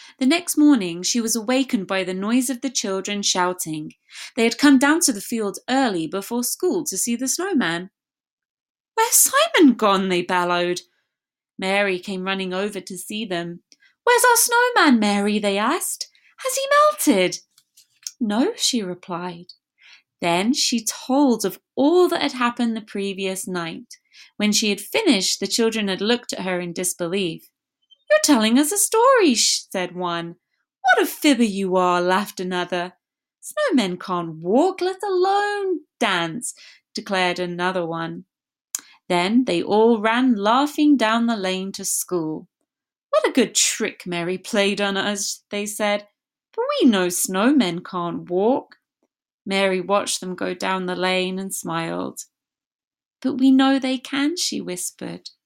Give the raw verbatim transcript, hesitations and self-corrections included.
The next morning she was awakened by the noise of the children shouting. They had come down to the field early before school to see the snowman. "Where's Simon gone?" they bellowed. Mary came running over to see them. "Where's our snowman, Mary?" they asked. "Has he melted?" "No," she replied. Then she told of all that had happened the previous night. When she had finished, the children had looked at her in disbelief. "You're telling us a story," said one. "What a fibber you are," laughed another. "Snowmen can't walk, let alone dance," declared another one. Then they all ran laughing down the lane to school. "What a good trick Mary played on us," they said. "But we know snowmen can't walk." Mary watched them go down the lane and smiled. "But we know they can," she whispered.